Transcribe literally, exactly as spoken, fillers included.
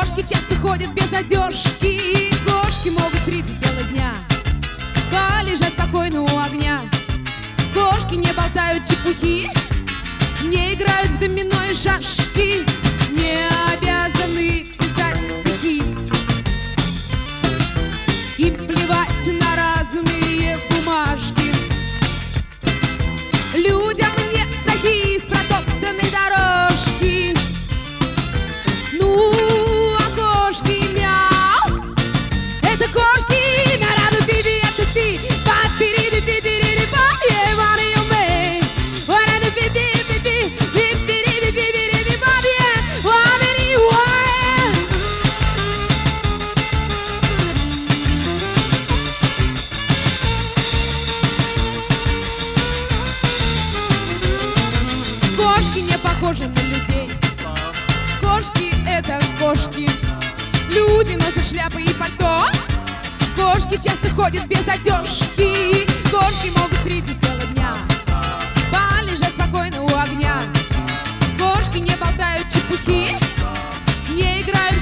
Кошки часто ходят без одежки, кошки могут среди бела дня полежать спокойно у огня. Кошки не болтают чепухи, не играют в домино и шашки, не обязаны писать стихи. Им плевать на разные бумажки. Людям не сойти с протоптанной дорожки. Ну, а кошки мяу, это кошки на раду пиви, это ты. Кошки не похожи на людей. Кошки — это кошки. Люди носят шляпы и пальто. Кошки часто ходят без одежки. Кошки могут среди бела дня полежать спокойно у огня. Кошки не болтают чепухи, не играют